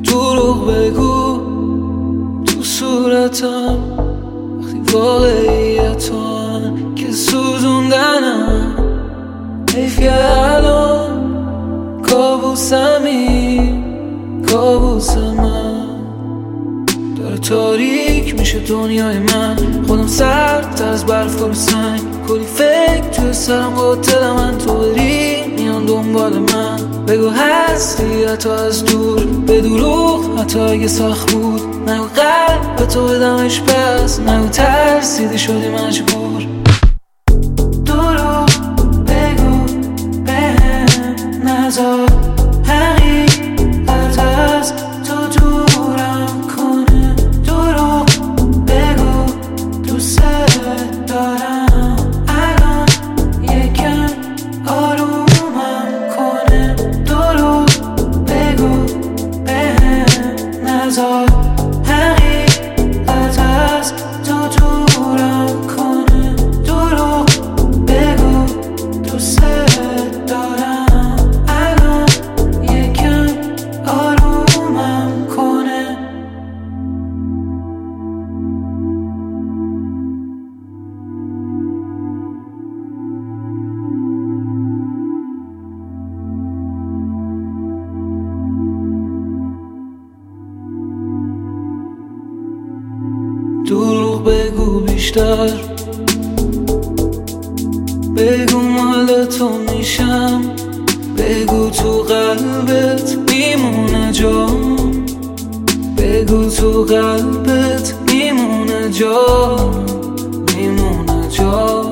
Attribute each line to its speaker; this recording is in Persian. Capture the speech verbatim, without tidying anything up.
Speaker 1: دروغ بگو تو صورتم وقتی واقعیتان که سوزوندنم. حیف که الان کابوسمی کابوس من داره تاریک میشه دنیای من. خودم سردتر از برف و سنگ، کلی فکر توی سرم قاتل من. تو بری میان دنبال من، بگو هستی حتی از دور، به دروغ حتی اگه سخت بود. نگو قلب به تو بدمش پس، نگو ترسیدی شدی مجبور. دروغ بگو بهم نذار حقیقت از تو دورم کنه. دروغ بگو دوست دارم الان یکم آرومم کنه. دروغ بگو بهم نذار حقیقت از تو دورم کنه. دروغ بگو دوست دارم الان یکم آرومم کنه. دروغ بگو بیشتر، بگو مال تو میشم، بگو تو قلبت میمونه جا، بگو تو قلبت میمونه جا، میمونه جا.